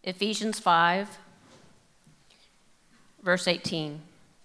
Ephesians 5, verse 18.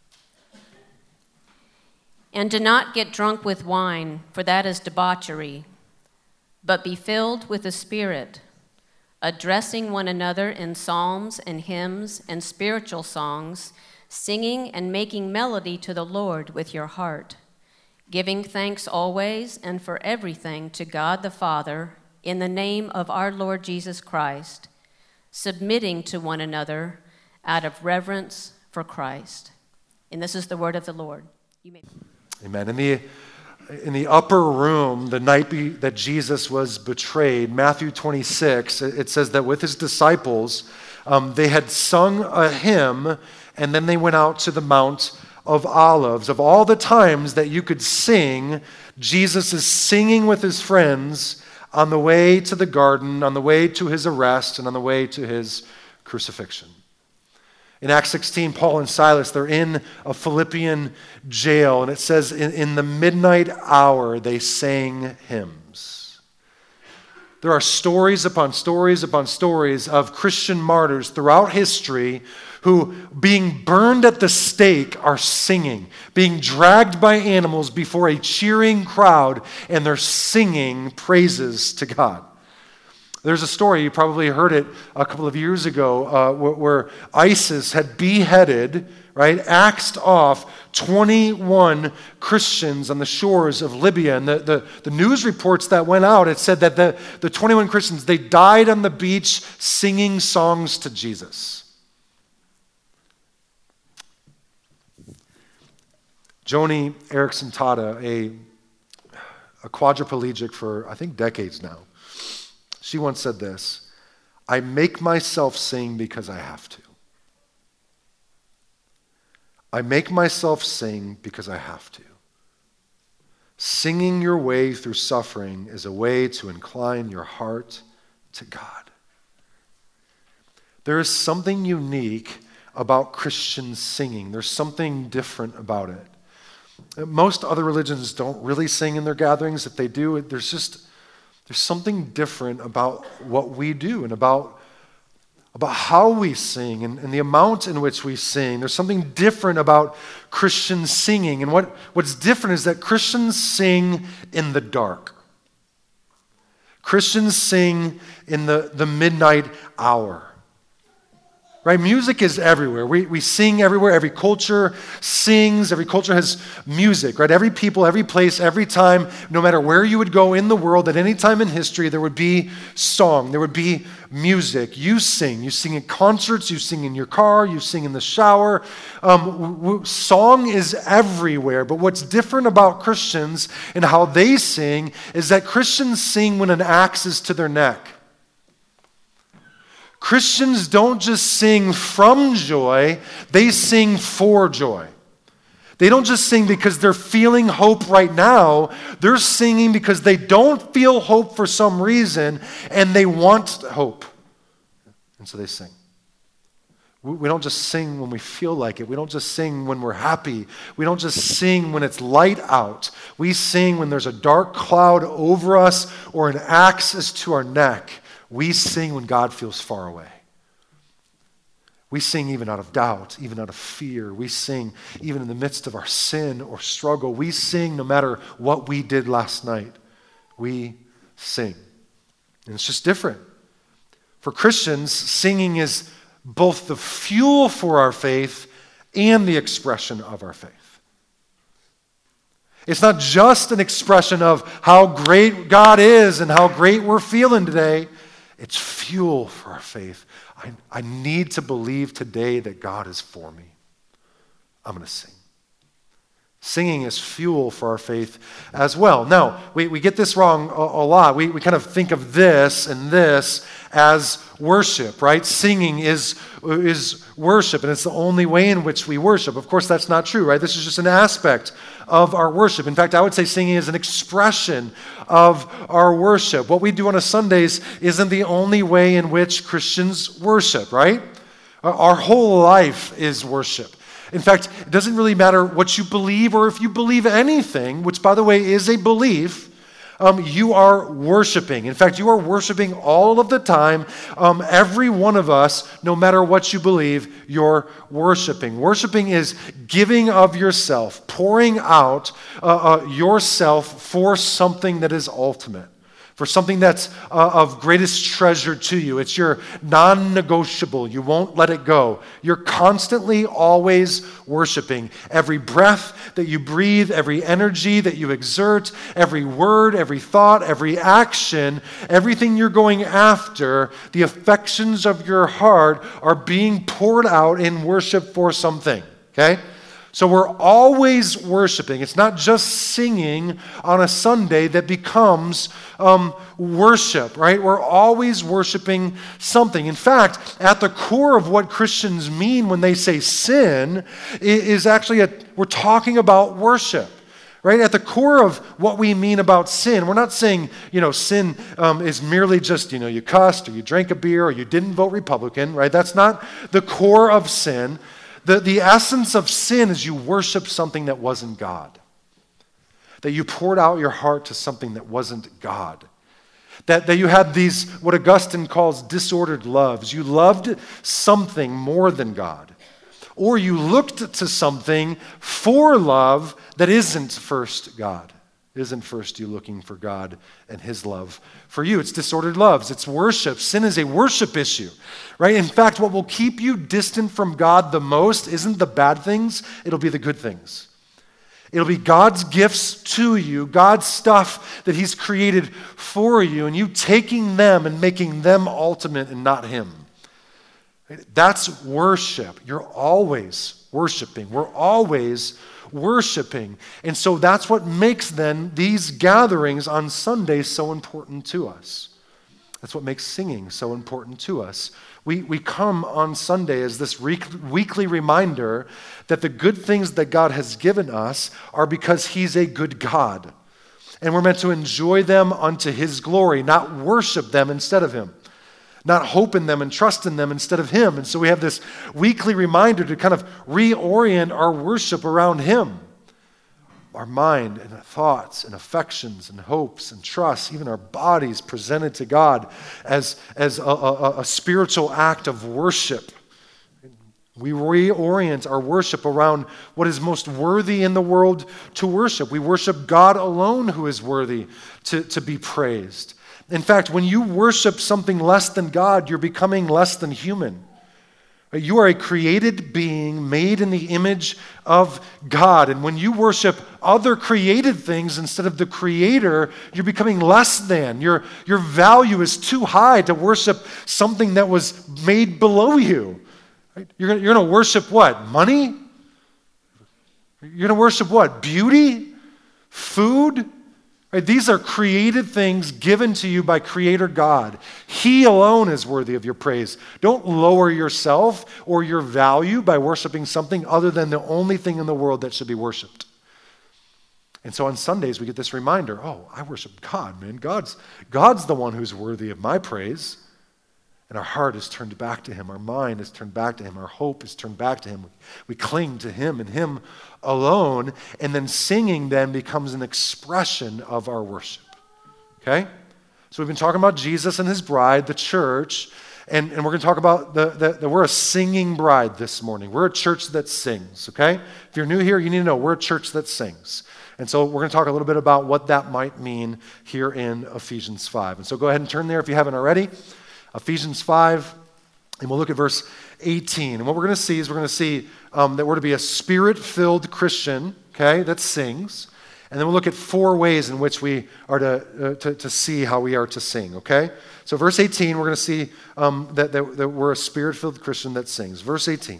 And do not get drunk with wine, for that is debauchery, but be filled with the Spirit, addressing one another in psalms and hymns and spiritual songs, singing and making melody to the Lord with your heart, giving thanks always and for everything to God the Father in the name of our Lord Jesus Christ, submitting to one another out of reverence for Christ. And this is the word of the Lord. You may. Amen. In the upper room, the night that Jesus was betrayed, Matthew 26, it says that with his disciples, they had sung a hymn, and then they went out to the Mount of Olives. Of all the times that you could sing, Jesus is singing with his friends on the way to the garden, on the way to his arrest, and on the way to his crucifixion. In Acts 16, Paul and Silas, they're in a Philippian jail, and it says in the midnight hour they sang hymns. There are stories upon stories upon stories of Christian martyrs throughout history who, being burned at the stake, are singing, being dragged by animals before a cheering crowd, and they're singing praises to God. There's a story, you probably heard it a couple of years ago, where ISIS had beheaded, axed off 21 Christians on the shores of Libya. And the news reports that went out, it said that the 21 Christians, they died on the beach singing songs to Jesus. Joni Eareckson Tada, a quadriplegic for, I think, decades now, she once said this: I make myself sing because I have to. I make myself sing because I have to. Singing your way through suffering is a way to incline your heart to God. There is something unique about Christian singing. There's something different about it. Most other religions don't really sing in their gatherings. If they do, there's something different about what we do and about how we sing and the amount in which we sing. There's something different about Christian singing. And what's different is that Christians sing in the dark. Christians sing in the midnight hour. Right? Music is everywhere. We sing everywhere. Every culture sings. Every culture has music, right? Every people, every place, every time, no matter where you would go in the world, at any time in history, there would be song. There would be music. You sing. You sing in concerts. You sing in your car. You sing in the shower. Song is everywhere. But what's different about Christians and how they sing is that Christians sing when an axe is to their neck. Christians don't just sing from joy, they sing for joy. They don't just sing because they're feeling hope right now. They're singing because they don't feel hope for some reason and they want hope. And so they sing. We don't just sing when we feel like it. We don't just sing when we're happy. We don't just sing when it's light out. We sing when there's a dark cloud over us or an axe is to our neck. We sing when God feels far away. We sing even out of doubt, even out of fear. We sing even in the midst of our sin or struggle. We sing no matter what we did last night. We sing. And it's just different. For Christians, singing is both the fuel for our faith and the expression of our faith. It's not just an expression of how great God is and how great we're feeling today. It's fuel for our faith. I need to believe today that God is for me. I'm going to sing. Singing is fuel for our faith as well. Now, we get this wrong a lot. We kind of think of this and this as worship, right? Singing is worship, and it's the only way in which we worship. Of course, that's not true, right? This is just an aspect of our worship. In fact, I would say singing is an expression of our worship. What we do on a Sundays isn't the only way in which Christians worship, right? Our whole life is worship. In fact, it doesn't really matter what you believe or if you believe anything, which, by the way, is a belief. you are worshiping. In fact, you are worshiping all of the time. Every one of us, no matter what you believe, you're worshiping. Worshiping is giving of yourself, pouring out yourself for something that is ultimate, for something that's of greatest treasure to you. It's your non-negotiable. You won't let it go. You're constantly, always worshiping. Every breath that you breathe, every energy that you exert, every word, every thought, every action, everything you're going after, the affections of your heart are being poured out in worship for something, okay? So we're always worshiping. It's not just singing on a Sunday that becomes worship, right? We're always worshiping something. In fact, at the core of what Christians mean when they say sin is actually we're talking about worship. Right? At the core of what we mean about sin, we're not saying, sin is merely just, you cussed or you drank a beer or you didn't vote Republican, right? That's not the core of sin. The essence of sin is you worship something that wasn't God. That you poured out your heart to something that wasn't God. That you had these, what Augustine calls disordered loves. You loved something more than God. Or you looked to something for love that isn't first God. Isn't first you looking for God and His love for you. It's disordered loves. It's worship. Sin is a worship issue, right? In fact, what will keep you distant from God the most isn't the bad things. It'll be the good things. It'll be God's gifts to you, God's stuff that He's created for you, and you taking them and making them ultimate and not Him. That's worship. You're always worshiping. We're always worshiping. And so that's what makes then these gatherings on Sundays so important to us. That's what makes singing so important to us. We come on Sunday as this weekly reminder that the good things that God has given us are because He's a good God. And we're meant to enjoy them unto His glory, not worship them instead of Him. Not hope in them and trust in them instead of Him. And so we have this weekly reminder to kind of reorient our worship around Him. Our mind and our thoughts and affections and hopes and trusts, even our bodies presented to God as a spiritual act of worship. We reorient our worship around what is most worthy in the world to worship. We worship God alone who is worthy to be praised. In fact, when you worship something less than God, you're becoming less than human. You are a created being made in the image of God. And when you worship other created things instead of the Creator, you're becoming less than. Your value is too high to worship something that was made below you. You're going to worship what? Money? You're going to worship what? Beauty? Food? Right? These are created things given to you by Creator God. He alone is worthy of your praise. Don't lower yourself or your value by worshiping something other than the only thing in the world that should be worshiped. And so on Sundays we get this reminder, I worship God, man. God's the one who's worthy of my praise. And our heart is turned back to Him. Our mind is turned back to Him. Our hope is turned back to Him. We cling to Him and Him alone. And then singing then becomes an expression of our worship. Okay? So we've been talking about Jesus and His bride, the church. And we're going to talk about that we're a singing bride this morning. We're a church that sings. Okay? If you're new here, you need to know we're a church that sings. And so we're going to talk a little bit about what that might mean here in Ephesians 5. And so go ahead and turn there if you haven't already. Ephesians 5, and we'll look at verse 18. And what we're going to see is that we're to be a Spirit-filled Christian, okay, that sings. And then we'll look at 4 ways in which we are to see how we are to sing, okay? So verse 18, we're going to see that we're a Spirit-filled Christian that sings. Verse 18,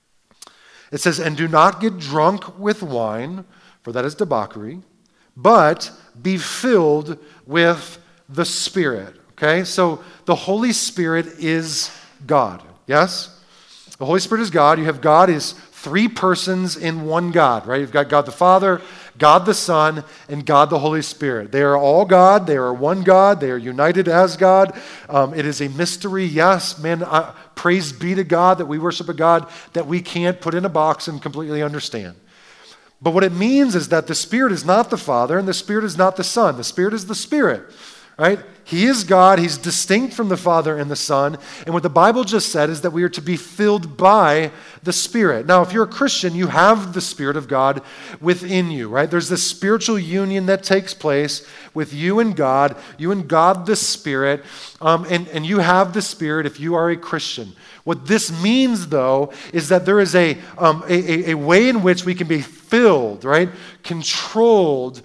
it says, "And do not get drunk with wine, for that is debauchery, but be filled with the Spirit." Okay, so the Holy Spirit is God, yes? The Holy Spirit is God. You have God is 3 persons in one God, right? You've got God the Father, God the Son, and God the Holy Spirit. They are all God. They are one God. They are united as God. It is a mystery, yes, man. Praise be to God that we worship a God that we can't put in a box and completely understand. But what it means is that the Spirit is not the Father and the Spirit is not the Son. The Spirit is the Spirit, right? He is God. He's distinct from the Father and the Son. And what the Bible just said is that we are to be filled by the Spirit. Now, if you're a Christian, you have the Spirit of God within you, right? There's this spiritual union that takes place with you and God the Spirit, and you have the Spirit if you are a Christian. What this means, though, is that there is a way in which we can be filled, right? Controlled,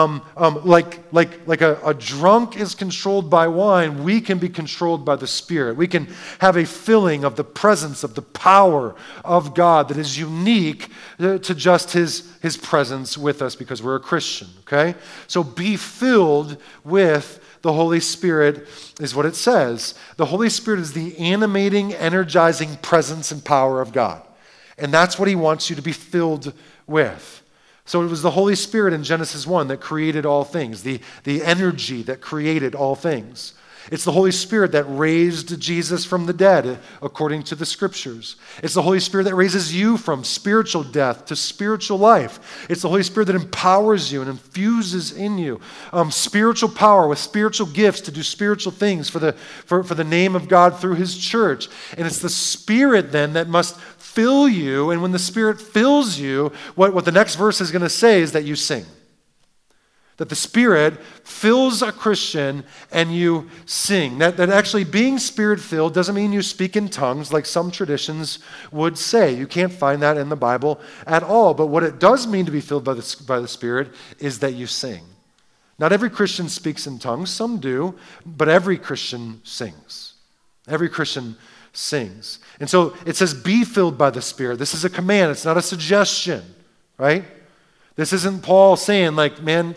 like a drunk is controlled by wine, we can be controlled by the Spirit. We can have a filling of the presence, of the power of God that is unique to just His presence with us because we're a Christian, okay? So be filled with the Holy Spirit is what it says. The Holy Spirit is the animating, energizing presence and power of God. And that's what He wants you to be filled with. So it was the Holy Spirit in Genesis 1 that created all things, the energy that created all things. It's the Holy Spirit that raised Jesus from the dead, according to the Scriptures. It's the Holy Spirit that raises you from spiritual death to spiritual life. It's the Holy Spirit that empowers you and infuses in you spiritual power with spiritual gifts to do spiritual things for the name of God through His church. And it's the Spirit then that must fill you, and when the Spirit fills you, what the next verse is going to say is that you sing. That the Spirit fills a Christian and you sing. That actually being Spirit-filled doesn't mean you speak in tongues like some traditions would say. You can't find that in the Bible at all. But what it does mean to be filled by the Spirit is that you sing. Not every Christian speaks in tongues. Some do. But every Christian sings. Every Christian sings. And so it says, be filled by the Spirit. This is a command. It's not a suggestion, right? This isn't Paul saying, like, man,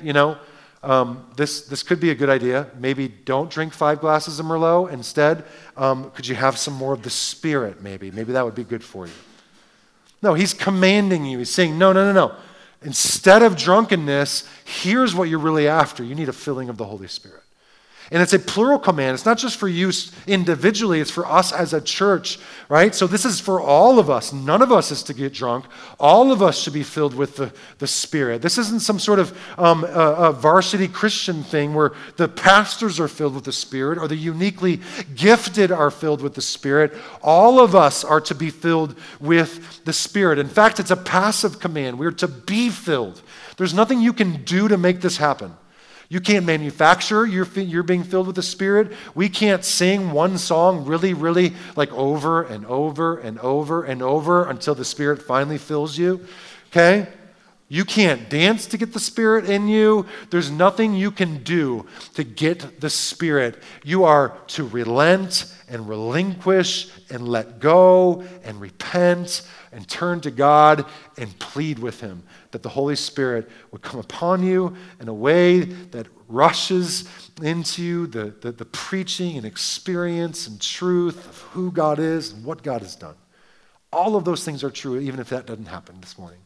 this could be a good idea. Maybe don't drink 5 glasses of Merlot. Instead, could you have some more of the Spirit, maybe? Maybe that would be good for you. No, he's commanding you. He's saying, no. Instead of drunkenness, here's what you're really after. You need a filling of the Holy Spirit. And it's a plural command. It's not just for you individually. It's for us as a church, right? So this is for all of us. None of us is to get drunk. All of us should be filled with the Spirit. This isn't some sort of a varsity Christian thing where the pastors are filled with the Spirit or the uniquely gifted are filled with the Spirit. All of us are to be filled with the Spirit. In fact, it's a passive command. We're to be filled. There's nothing you can do to make this happen. You can't manufacture you're being filled with the Spirit. We can't sing one song really, really like over and over and over and over until the Spirit finally fills you, okay? You can't dance to get the Spirit in you. There's nothing you can do to get the Spirit. You are to relent and relinquish and let go and repent and turn to God and plead with Him that the Holy Spirit would come upon you in a way that rushes into you the preaching and experience and truth of who God is and what God has done. All of those things are true, even if that doesn't happen this morning.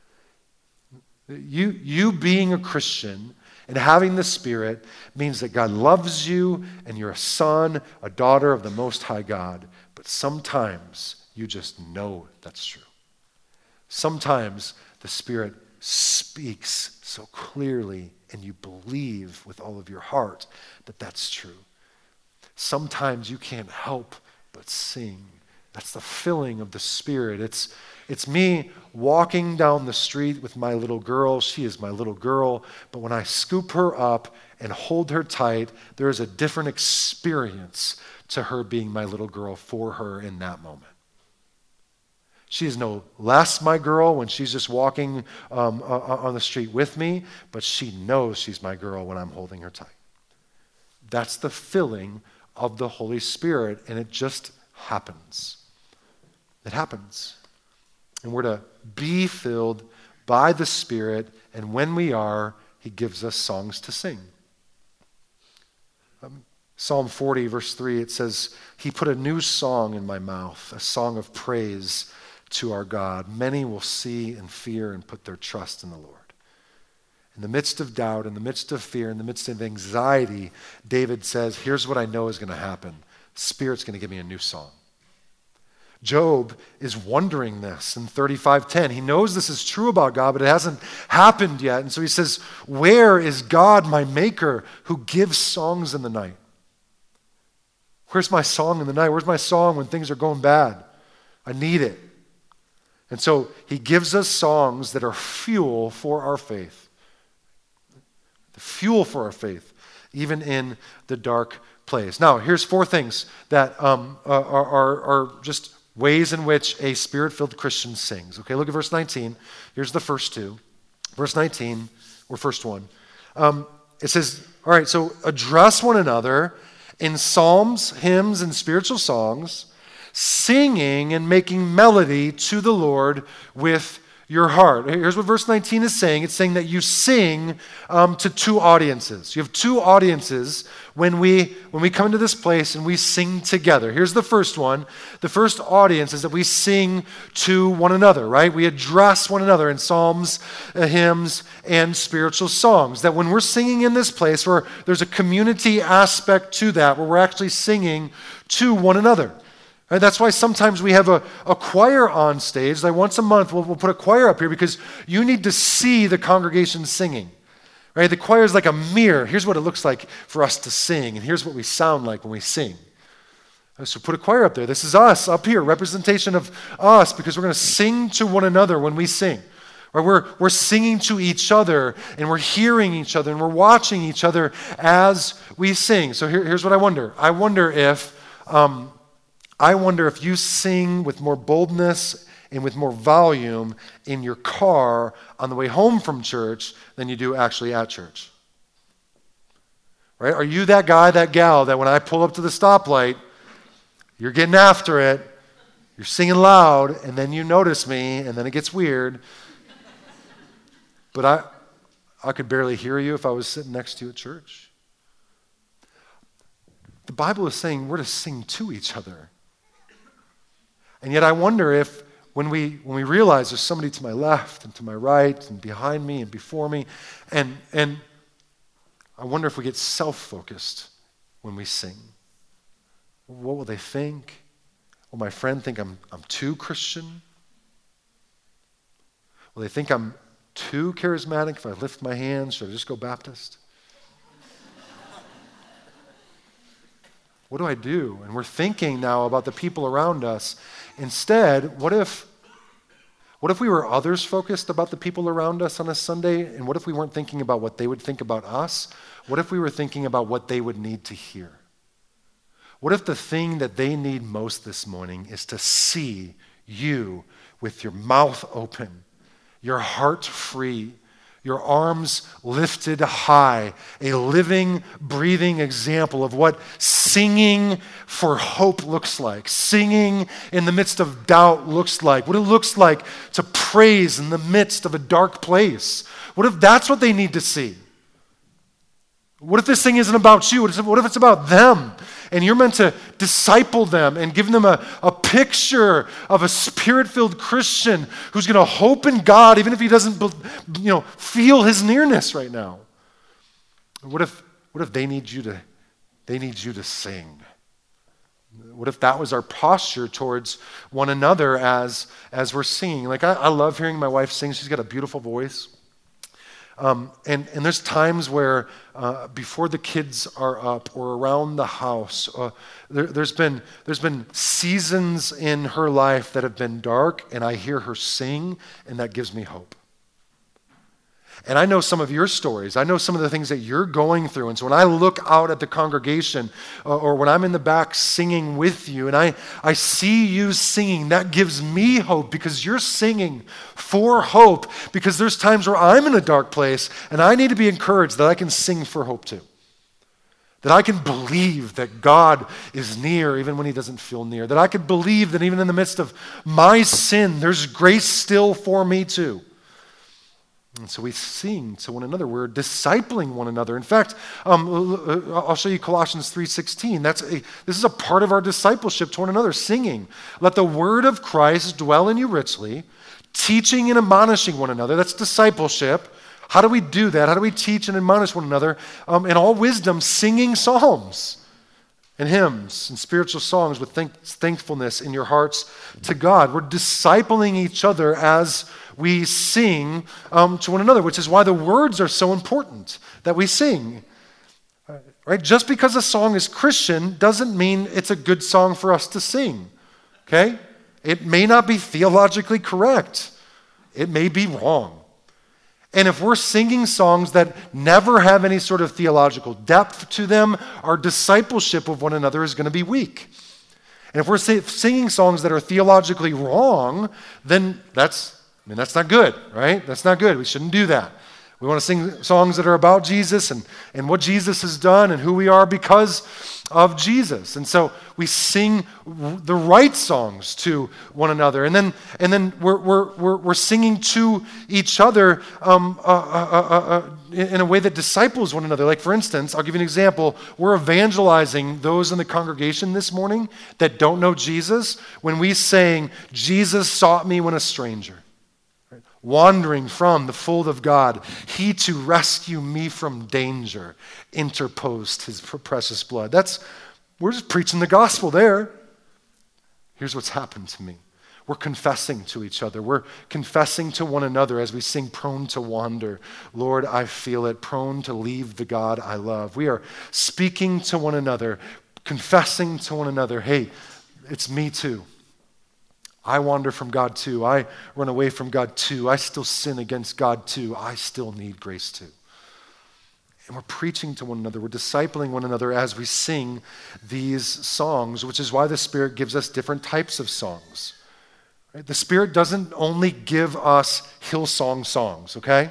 You being a Christian and having the Spirit means that God loves you and you're a son, a daughter of the Most High God. But sometimes you just know that's true. Sometimes the Spirit speaks so clearly and you believe with all of your heart that that's true. Sometimes you can't help but sing. That's the filling of the Spirit. It's me walking down the street with my little girl. She is my little girl. But when I scoop her up and hold her tight, there is a different experience to her being my little girl for her in that moment. She is no less my girl when she's just walking on the street with me, but she knows she's my girl when I'm holding her tight. That's the filling of the Holy Spirit, and it just happens. It happens. And we're to be filled by the Spirit, and when we are, He gives us songs to sing. Psalm 40, verse 3, it says, He put a new song in my mouth, a song of praise to our God. Many will see and fear and put their trust in the Lord. In the midst of doubt, in the midst of fear, in the midst of anxiety, David says, here's what I know is going to happen. Spirit's going to give me a new song. Job is wondering this in 35:10. He knows this is true about God, but it hasn't happened yet. And so he says, where is God, my maker, who gives songs in the night? Where's my song in the night? Where's my song when things are going bad? I need it. And so he gives us songs that are fuel for our faith. The fuel for our faith, even in the dark place. Now, here's 4 things that are just ways in which a Spirit-filled Christian sings. Okay, look at verse 19. Here's the first 2. Verse 19, or first one. It says, all right, so address one another in psalms, hymns, and spiritual songs, singing and making melody to the Lord with your heart. Here's what verse 19 is saying. It's saying that you sing to 2 audiences. You have 2 audiences when we come into this place and we sing together. Here's the first one. The first audience is that we sing to one another, right? We address one another in psalms, hymns, and spiritual songs. That when we're singing in this place, where there's a community aspect to that, where we're actually singing to one another. Right, that's why sometimes we have a choir on stage. Like once a month, we'll put a choir up here because you need to see the congregation singing. Right? The choir is like a mirror. Here's what it looks like for us to sing, and here's what we sound like when we sing. So put a choir up there. This is us up here, representation of us, because we're going to sing to one another when we sing. Right? We're singing to each other, and we're hearing each other, and we're watching each other as we sing. So here's what I wonder. I wonder if you sing with more boldness and with more volume in your car on the way home from church than you do actually at church. Right? Are you that guy, that gal, that when I pull up to the stoplight, you're getting after it, you're singing loud, and then you notice me, and then it gets weird. But I could barely hear you if I was sitting next to you at church. The Bible is saying we're to sing to each other. And yet I wonder if when we realize there's somebody to my left and to my right and behind me and before me, and I wonder if we get self-focused when we sing. What will they think? Will my friend think I'm too Christian? Will they think I'm too charismatic if I lift my hands? Should I just go Baptist? What do I do? And we're thinking now about the people around us. Instead, what if we were others focused about the people around us on a Sunday? And what if we weren't thinking about what they would think about us? What if we were thinking about what they would need to hear? What if the thing that they need most this morning is to see you with your mouth open, your heart free, your arms lifted high, a living, breathing example of what singing for hope looks like, singing in the midst of doubt looks like, what it looks like to praise in the midst of a dark place. What if that's what they need to see? What if this thing isn't about you? What if it's about them? And you're meant to disciple them and give them a picture of a Spirit-filled Christian who's going to hope in God even if he doesn't feel his nearness right now. What if they need you to sing? What if that was our posture towards one another as we're singing? Like I love hearing my wife sing. She's got a beautiful voice. And there's times where before the kids are up or around the house, there's been seasons in her life that have been dark, and I hear her sing, and that gives me hope. And I know some of your stories. I know some of the things that you're going through. And so when I look out at the congregation or when I'm in the back singing with you and I see you singing, that gives me hope because you're singing for hope, because there's times where I'm in a dark place and I need to be encouraged that I can sing for hope too. That I can believe that God is near even when he doesn't feel near. That I can believe that even in the midst of my sin, there's grace still for me too. And so we sing to one another. We're discipling one another. In fact, I'll show you Colossians 3:16. This is a part of our discipleship to one another, singing. Let the word of Christ dwell in you richly, teaching and admonishing one another. That's discipleship. How do we do that? How do we teach and admonish one another? In all wisdom, singing psalms. and hymns and spiritual songs with thankfulness in your hearts to God. We're discipling each other as we sing to one another, which is why the words are so important that we sing. Right? Just because a song is Christian doesn't mean it's a good song for us to sing. Okay? It may not be theologically correct. It may be wrong. And if we're singing songs that never have any sort of theological depth to them, our discipleship of one another is going to be weak. And if we're singing songs that are theologically wrong, then that's not good, right? That's not good. We shouldn't do that. We want to sing songs that are about Jesus and what Jesus has done and who we are because of Jesus. And so we sing the right songs to one another. And then we're singing to each other in a way that disciples one another. Like, for instance, I'll give you an example. We're evangelizing those in the congregation this morning that don't know Jesus when we sang, "Jesus sought me when a stranger." Wandering from the fold of God, he to rescue me from danger interposed his precious blood. We're just preaching the gospel there. Here's what's happened to me. We're confessing to each other. We're confessing to one another as we sing "Prone to Wander." Lord, I feel it, prone to leave the God I love. We are speaking to one another, confessing to one another, hey, it's me too. I wander from God too. I run away from God too. I still sin against God too. I still need grace too. And we're preaching to one another. We're discipling one another as we sing these songs, which is why the Spirit gives us different types of songs. Right? The Spirit doesn't only give us Hillsong songs, okay?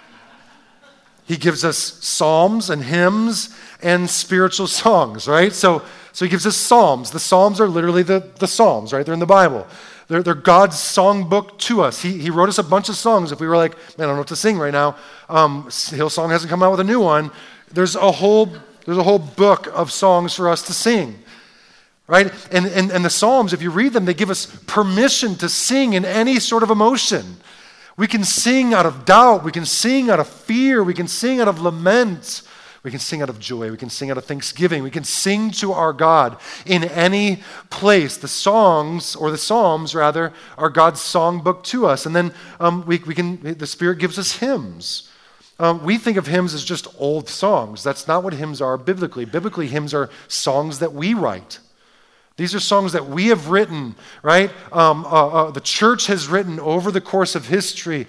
He gives us psalms and hymns and spiritual songs, right? So he gives us psalms. The psalms are literally the psalms, right? They're in the Bible. They're God's songbook to us. He wrote us a bunch of songs. If we were like, man, I don't know what to sing right now. Hillsong hasn't come out with a new one. There's a whole book of songs for us to sing, right? And the Psalms, if you read them, they give us permission to sing in any sort of emotion. We can sing out of doubt. We can sing out of fear. We can sing out of lament. We can sing out of joy. We can sing out of thanksgiving. We can sing to our God in any place. The songs, or the Psalms rather, are God's songbook to us. And then the Spirit gives us hymns. We think of hymns as just old songs. That's not what hymns are biblically. Biblically, hymns are songs that we write. These are songs that we have written, right? The church has written over the course of history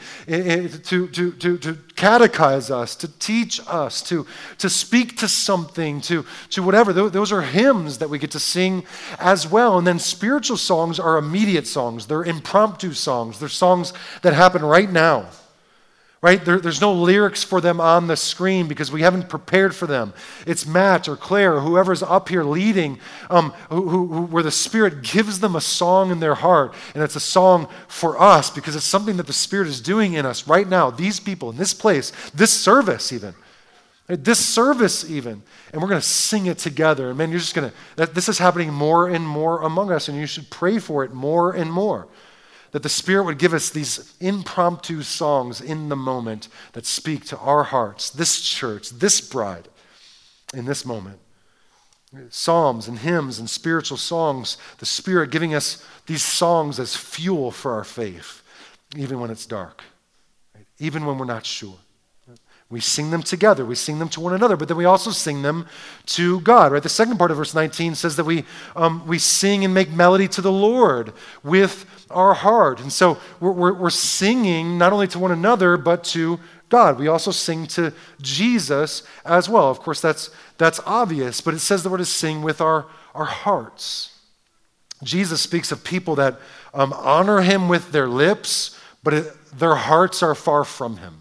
to catechize us, to teach us, to speak to something, to whatever. Those are hymns that we get to sing as well. And then spiritual songs are immediate songs. They're impromptu songs. They're songs that happen right now. Right? There's no lyrics for them on the screen because we haven't prepared for them. It's Matt or Claire or whoever's up here leading, where the Spirit gives them a song in their heart, and it's a song for us because it's something that the Spirit is doing in us right now. These people in this place, this service even, and we're going to sing it together. And man, this is happening more and more among us, and you should pray for it more and more. That the Spirit would give us these impromptu songs in the moment that speak to our hearts, this church, this bride, in this moment. Psalms and hymns and spiritual songs, the Spirit giving us these songs as fuel for our faith, even when it's dark, right? Even when we're not sure. We sing them together. We sing them to one another, but then we also sing them to God, right? The second part of verse 19 says that we sing and make melody to the Lord with our heart. And so we're singing not only to one another, but to God. We also sing to Jesus as well. Of course, that's obvious, but it says that we're to sing with our hearts. Jesus speaks of people that honor him with their lips, but their hearts are far from him.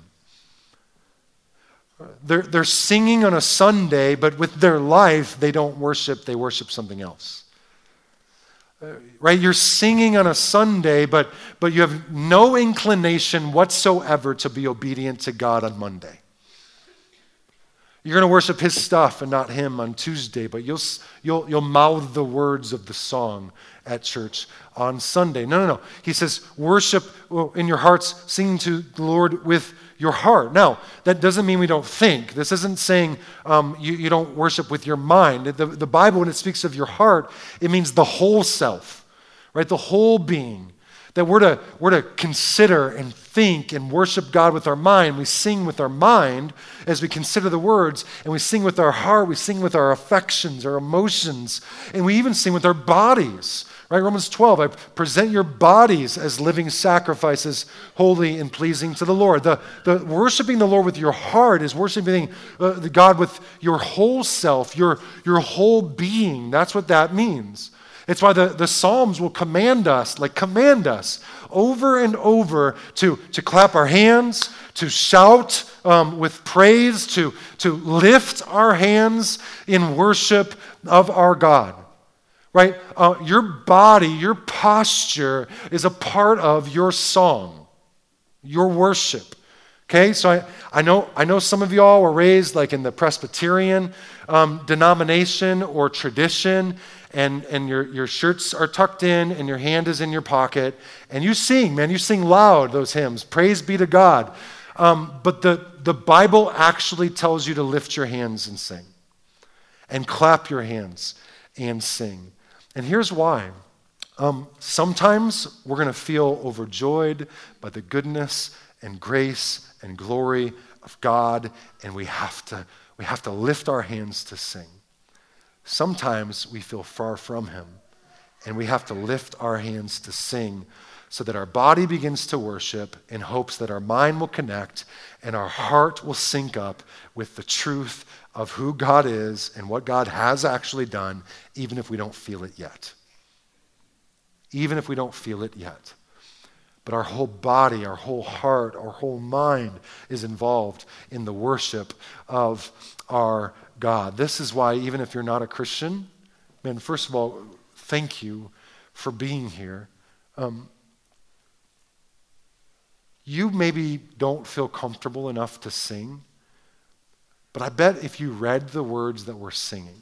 They're singing on a Sunday, but with their life, they don't worship, they worship something else. Right? You're singing on a Sunday, but you have no inclination whatsoever to be obedient to God on Monday. You're going to worship his stuff and not him on Tuesday, but you'll mouth the words of the song at church on Sunday. No. He says, worship in your hearts, sing to the Lord with your heart. Now, that doesn't mean we don't think. This isn't saying you don't worship with your mind. The Bible, when it speaks of your heart, it means the whole self, right? The whole being. That we're to consider and think and worship God with our mind. We sing with our mind as we consider the words, and we sing with our heart, we sing with our affections, our emotions, and we even sing with our bodies. Right? Romans 12, I present your bodies as living sacrifices, holy and pleasing to the Lord. The worshiping the Lord with your heart is worshiping God with your whole self, your whole being. That's what that means. It's why the Psalms will command us over and over to clap our hands, to shout with praise, to lift our hands in worship of our God. Right? Your body, your posture is a part of your song, your worship. Okay, so I know some of y'all were raised like in the Presbyterian denomination or tradition, and your shirts are tucked in and your hand is in your pocket, and you sing, man, you sing loud those hymns. Praise be to God. But the Bible actually tells you to lift your hands and sing, and clap your hands and sing. And here's why. Sometimes we're going to feel overjoyed by the goodness and grace and glory of God, and we have to lift our hands to sing. Sometimes we feel far from him, and we have to lift our hands to sing so that our body begins to worship in hopes that our mind will connect and our heart will sync up with the truth of who God is and what God has actually done, even if we don't feel it yet. Even if we don't feel it yet. But our whole body, our whole heart, our whole mind is involved in the worship of our God. This is why, even if you're not a Christian, man, first of all, thank you for being here. You maybe don't feel comfortable enough to sing, but I bet if you read the words that we're singing,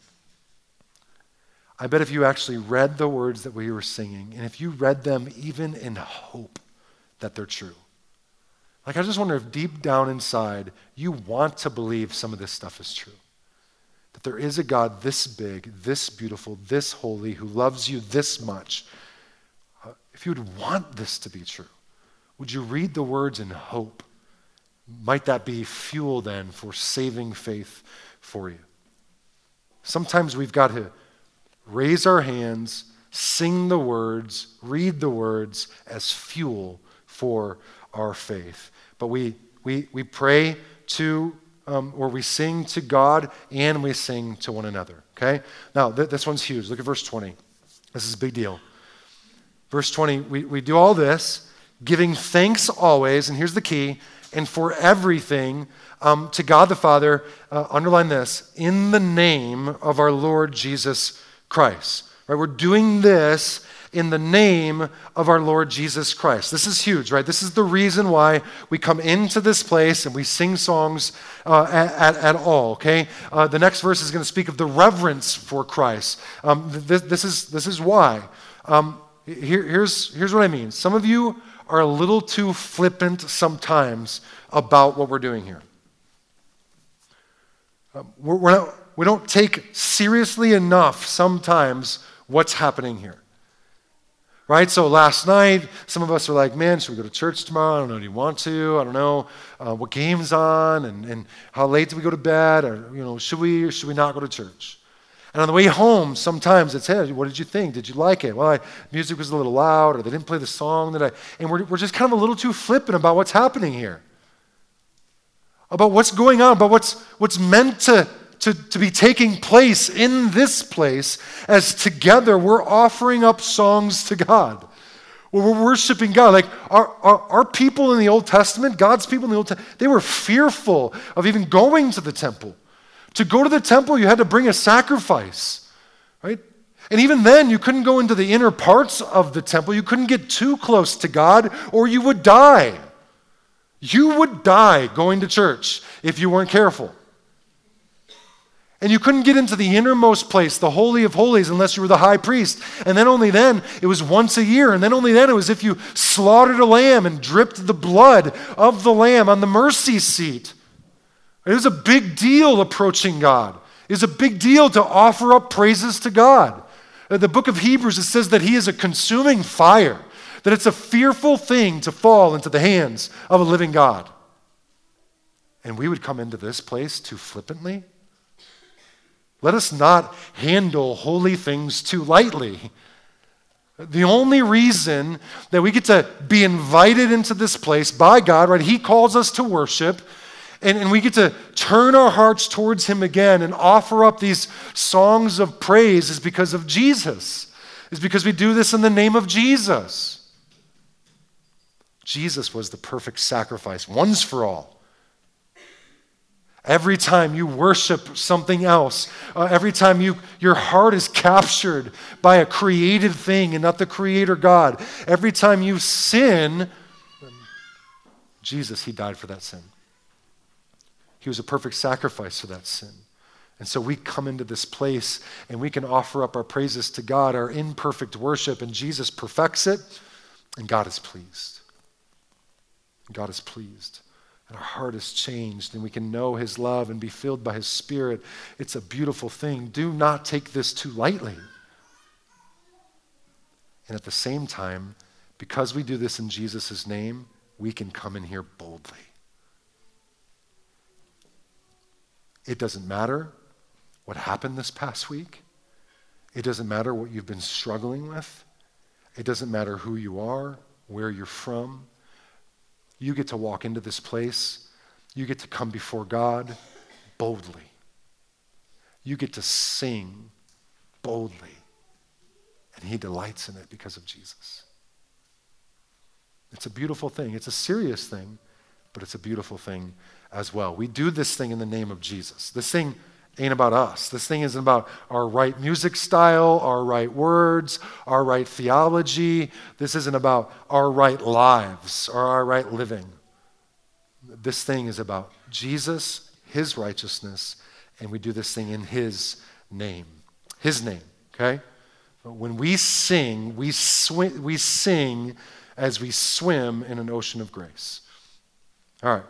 I bet if you actually read the words that we were singing, and if you read them even in hope that they're true, like I just wonder if deep down inside you want to believe some of this stuff is true. That there is a God this big, this beautiful, this holy, who loves you this much. If you would want this to be true, would you read the words in hope? Might that be fuel then for saving faith for you? Sometimes we've got to raise our hands, sing the words, read the words as fuel for our faith. But we pray to, or we sing to God and we sing to one another, okay? Now, this one's huge. Look at verse 20. This is a big deal. Verse 20, we do all this, giving thanks always, and here's the key, and for everything to God the Father, underline this, in the name of our Lord Jesus Christ. Right? We're doing this in the name of our Lord Jesus Christ. This is huge, right? This is the reason why we come into this place and we sing songs at all, okay? The next verse is going to speak of the reverence for Christ. This is why. Here's what I mean. Some of you are a little too flippant sometimes about what we're doing here. We don't take seriously enough sometimes what's happening here. Right? So last night, some of us were like, man, should we go to church tomorrow? I don't know, do you want to? I don't know what game's on and how late do we go to bed? Or, should we or should we not go to church? And on the way home, sometimes it's, hey, what did you think? Did you like it? Well, music was a little loud, or they didn't play the song and we're just kind of a little too flippant about what's happening here. About what's going on, about what's meant to be taking place in this place as together we're offering up songs to God. We're worshiping God. Like our people in the Old Testament, God's people in the Old Testament, they were fearful of even going to the temple. To go to the temple, you had to bring a sacrifice, right? And even then, you couldn't go into the inner parts of the temple. You couldn't get too close to God or you would die. You would die going to church if you weren't careful. And you couldn't get into the innermost place, the Holy of Holies, unless you were the high priest. And then only then, it was once a year. And then only then, it was if you slaughtered a lamb and dripped the blood of the lamb on the mercy seat. It was a big deal approaching God. It was a big deal to offer up praises to God. In the book of Hebrews, it says that he is a consuming fire, that it's a fearful thing to fall into the hands of a living God. And we would come into this place too flippantly. Let us not handle holy things too lightly. The only reason that we get to be invited into this place by God, right? He calls us to worship, and we get to turn our hearts towards him again and offer up these songs of praise is because of Jesus. It's because we do this in the name of Jesus. Jesus was the perfect sacrifice, once for all. Every time you worship something else, every time your heart is captured by a created thing and not the Creator God, every time you sin, Jesus, he died for that sin. He was a perfect sacrifice for that sin. And so we come into this place and we can offer up our praises to God, our imperfect worship, and Jesus perfects it, and God is pleased. God is pleased. And our heart is changed, and we can know his love and be filled by his Spirit. It's a beautiful thing. Do not take this too lightly. And at the same time, because we do this in Jesus' name, we can come in here boldly. It doesn't matter what happened this past week. It doesn't matter what you've been struggling with. It doesn't matter who you are, where you're from. You get to walk into this place. You get to come before God boldly. You get to sing boldly. And he delights in it because of Jesus. It's a beautiful thing. It's a serious thing, but it's a beautiful thing as well. We do this thing in the name of Jesus. This thing ain't about us. This thing isn't about our right music style, our right words, our right theology. This isn't about our right lives or our right living. This thing is about Jesus, his righteousness, and we do this thing in his name. His name, okay? When we sing, we sing as we swim in an ocean of grace. All right.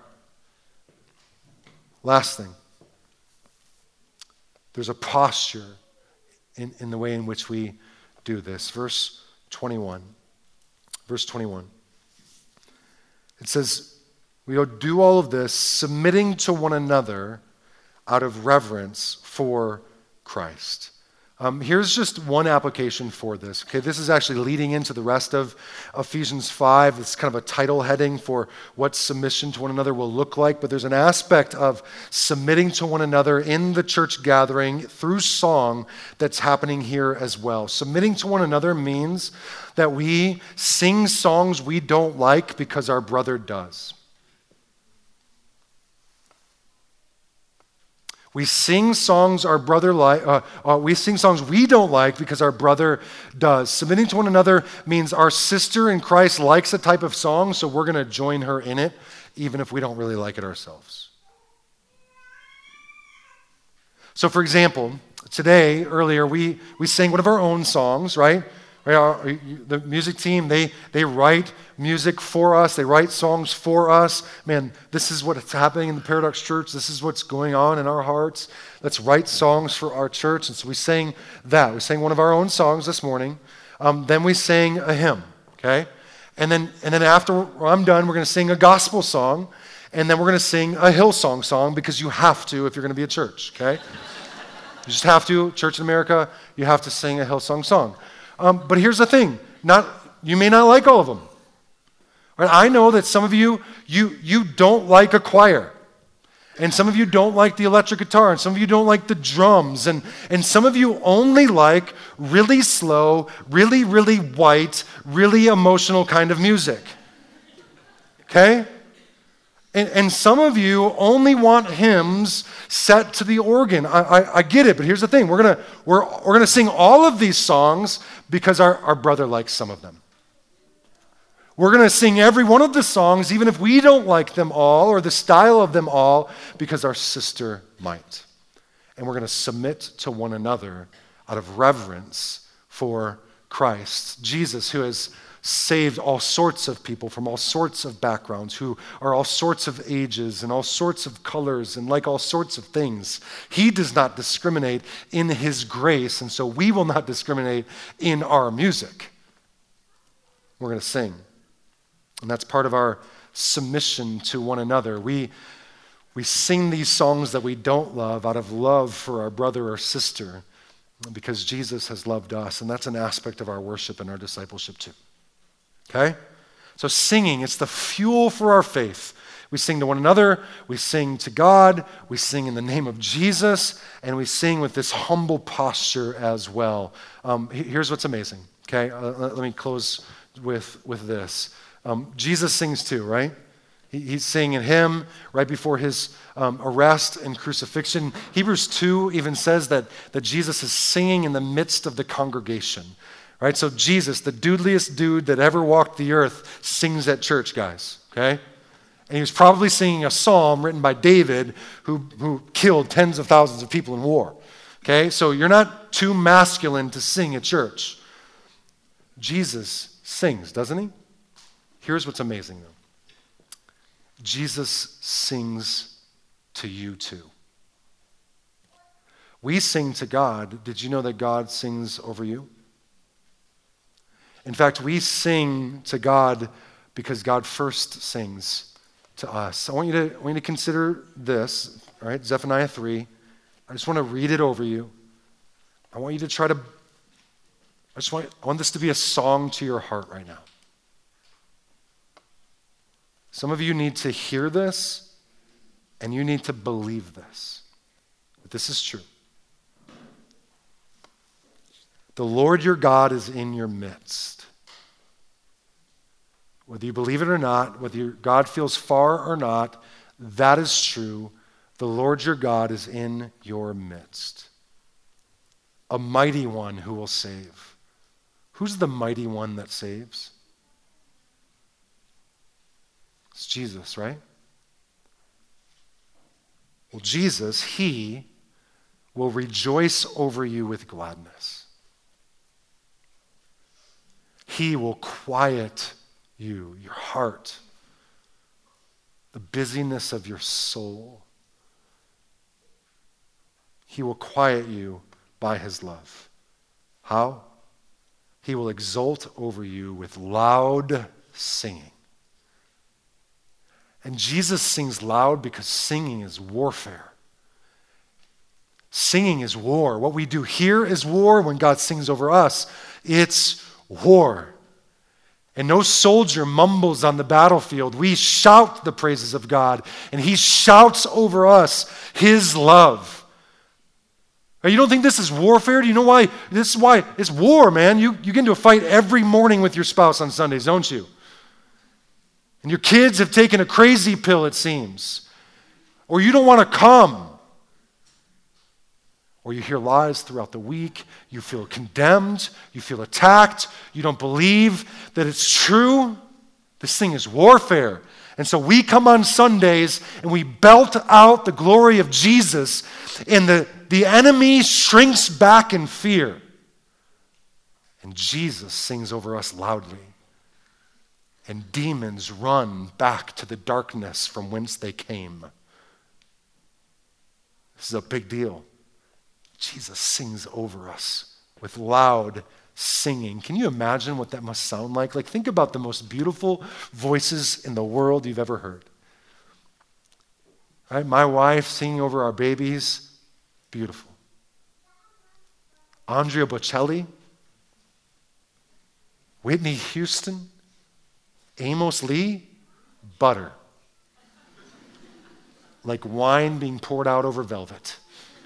Last thing. There's a posture in the way in which we do this. Verse 21. Verse 21. It says, we do all of this submitting to one another out of reverence for Christ. Here's just one application for this. Okay, this is actually leading into the rest of Ephesians 5. It's kind of a title heading for what submission to one another will look like. But there's an aspect of submitting to one another in the church gathering through song that's happening here as well. Submitting to one another means that we sing songs we don't like because our brother does. We sing songs we sing songs we don't like because our brother does. Submitting to one another means our sister in Christ likes a type of song, so we're going to join her in it, even if we don't really like it ourselves. So, for example, earlier, we sang one of our own songs, right? The music team, they write music for us. They write songs for us. Man, this is what's happening in the Paradox Church. This is what's going on in our hearts. Let's write songs for our church. And so we sang that. We sang one of our own songs this morning. Then we sang a hymn, okay? And then after I'm done, we're going to sing a gospel song. And then we're going to sing a Hillsong song because you have to if you're going to be a church, okay? You just have to. Church in America, you have to sing a Hillsong song. But here's the thing, you may not like all of them. Right? I know that some of you don't like a choir, and some of you don't like the electric guitar, and some of you don't like the drums, and some of you only like really slow, really, really white, really emotional kind of music. Okay? And some of you only want hymns set to the organ. I get it, but here's the thing. We're gonna sing all of these songs because our brother likes some of them. We're going to sing every one of the songs, even if we don't like them all or the style of them all, because our sister might. and we're going to submit to one another out of reverence for Christ. Jesus, who has saved all sorts of people from all sorts of backgrounds, who are all sorts of ages and all sorts of colors and like all sorts of things. He does not discriminate in his grace, and so we will not discriminate in our music. We're going to sing. And that's part of our submission to one another. We sing these songs that we don't love out of love for our brother or sister because Jesus has loved us, and that's an aspect of our worship and our discipleship too. Okay? So singing, it's the fuel for our faith. We sing to one another, we sing to God, we sing in the name of Jesus, and we sing with this humble posture as well. Here's what's amazing, okay? Let me close with this. Jesus sings too, right? He's singing a hymn right before his arrest and crucifixion. Hebrews 2 even says that Jesus is singing in the midst of the congregation. Right, so Jesus, the doodliest dude that ever walked the earth, sings at church, guys, okay? And he was probably singing a psalm written by David who killed tens of thousands of people in war, okay? So you're not too masculine to sing at church. Jesus sings, doesn't he? Here's what's amazing, though. Jesus sings to you, too. We sing to God. Did you know that God sings over you? In fact, we sing to God because God first sings to us. I want you to consider this, all right? Zephaniah 3. I just want to read it over you. I want you to I want this to be a song to your heart right now. Some of you need to hear this, and you need to believe this. That this is true. The Lord your God is in your midst. Whether you believe it or not, whether your God feels far or not, that is true. The Lord your God is in your midst. A mighty one who will save. Who's the mighty one that saves? It's Jesus, right? Well, Jesus, he will rejoice over you with gladness. He will quiet you, your heart, the busyness of your soul. He will quiet you by his love. How? He will exult over you with loud singing. And Jesus sings loud because singing is warfare. Singing is war. What we do here is war. When God sings over us, it's war. And no soldier mumbles on the battlefield. We shout the praises of God, and he shouts over us his love. You don't think this is warfare? Do you know why? This is why it's war, man. You get into a fight every morning with your spouse on Sundays, don't you? And your kids have taken a crazy pill, it seems. Or you don't want to come. Or you hear lies throughout the week, you feel condemned, you feel attacked, you don't believe that it's true. This thing is warfare. And so we come on Sundays and we belt out the glory of Jesus, and the enemy shrinks back in fear. And Jesus sings over us loudly. And demons run back to the darkness from whence they came. This is a big deal. Jesus sings over us with loud singing. Can you imagine what that must sound like? Like, think about the most beautiful voices in the world you've ever heard. Right? My wife singing over our babies, beautiful. Andrea Bocelli, Whitney Houston, Amos Lee, butter. Like wine being poured out over velvet.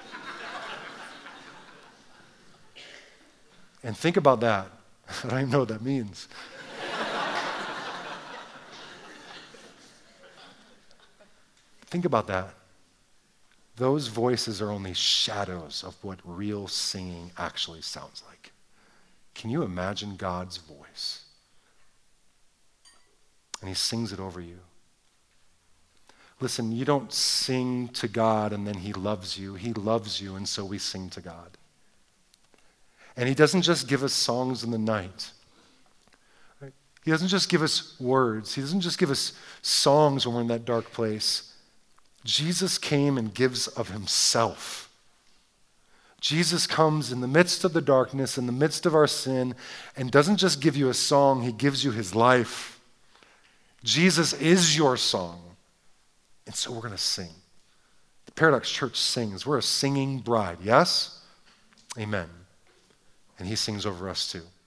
And think about that. I don't even know what that means. Think about that. Those voices are only shadows of what real singing actually sounds like. Can you imagine God's voice? And he sings it over you. Listen, you don't sing to God and then he loves you. He loves you, and so we sing to God. And he doesn't just give us songs in the night. Right? He doesn't just give us words. He doesn't just give us songs when we're in that dark place. Jesus came and gives of himself. Jesus comes in the midst of the darkness, in the midst of our sin, and doesn't just give you a song, he gives you his life. Jesus is your song. And so we're going to sing. The Paradox Church sings. We're a singing bride, yes? Amen. And he sings over us too.